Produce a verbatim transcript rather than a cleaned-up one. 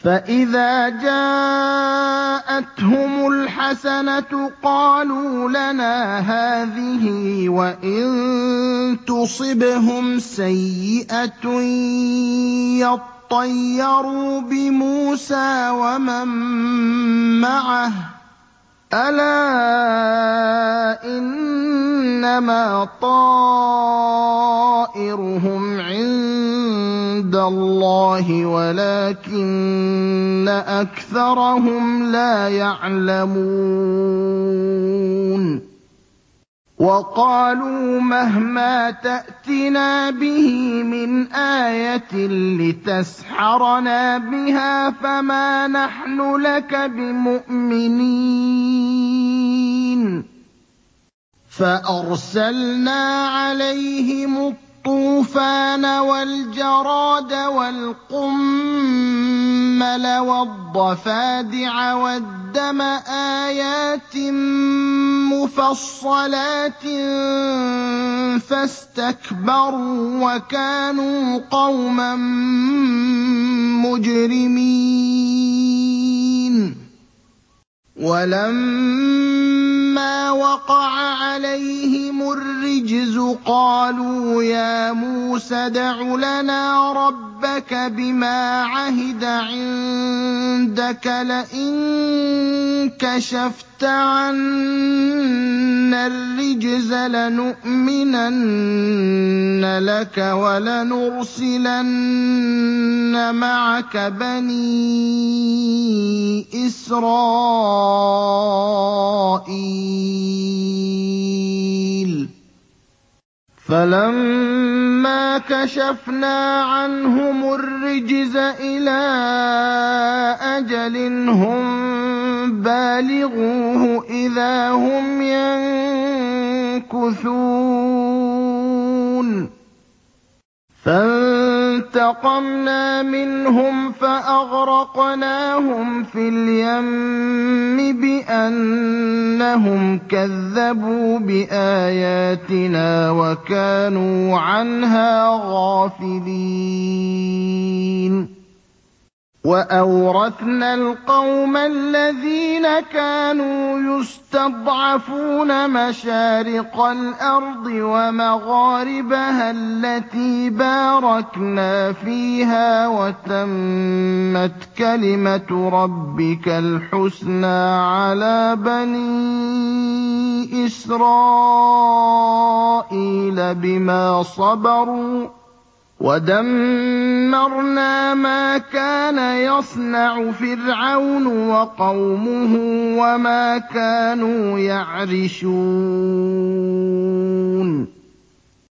فَإِذَا جَاءَتْهُمُ الْحَسَنَةُ قَالُوا لَنَا هَٰذِهِ ۖ وَإِن تُصِبْهُمْ سَيِّئَةٌ يَطَّيَّرُوا بِمُوسَىٰ وَمَن مَّعَهُ ۗ أَلَا إِنَّمَا طَائِرُهُمْ عِندَ اللَّهِ وَلَٰكِنَّ أَكْثَرَهُمْ لَا يَعْلَمُونَ وَقَالُوا مَهْمَا تَأْتِنَا بِهِ مِنْ آيَةٍ لِّتَسْحَرَنَا بِهَا فَمَا نَحْنُ لَكَ بِمُؤْمِنِينَ فَأَرْسَلْنَا عَلَيْهِمُ الطُّوفَانَ وَالْجَرَادَ وَالْقُمَّلَ وَالضَّفَادِعَ وَالدَّمَ آيَاتٍ مُّفَصَّلَاتٍ فَاسْتَكْبَرُوا وَكَانُوا قَوْمًا مُّجْرِمِينَ وَلَمَّا وَقَعَ عَلَيْهِمُ الرِّجْزُ قَالُوا يَا مُوسَى ادْعُ لَنَا رَبَّكَ بِمَا عَهِدَ عِندَكَ لَئِن كَشَفْتَ عَنَّا الرِّجْزَ لَنُؤْمِنَنَّ لَكَ وَلَنُرْسِلَنَّ مَعَكَ بَنِي إِسْرَائِيلَ فَلَمَّا كَشَفْنَا عَنْهُمُ الرِّجْزَ إِلَىٰ أَجَلٍ هُم بَالِغُوهُ إِذَا هُمْ يَنكُثُونَ فَانتَقَمْنَا مِنْهُمْ فَأَغْرَقْنَاهُمْ فِي الْيَمِّ بِأَنَّهُمْ كَذَّبُوا بِآيَاتِنَا وَكَانُوا عَنْهَا غَافِلِينَ وَأَوْرَثْنَا الْقَوْمَ الَّذِينَ كَانُوا يُسْتَضْعَفُونَ مَشَارِقَ الْأَرْضِ وَمَغَارِبَهَا الَّتِي بَارَكْنَا فِيهَا ۖ وَتَمَّتْ كَلِمَةُ رَبِّكَ الْحُسْنَىٰ عَلَىٰ بَنِي إِسْرَائِيلَ بِمَا صَبَرُوا ۖ وَدَمَّرْنَا مَا كَانَ يَصْنَعُ فِرْعَوْنُ وَقَوْمُهُ وَمَا كَانُوا يَعْرِشُونَ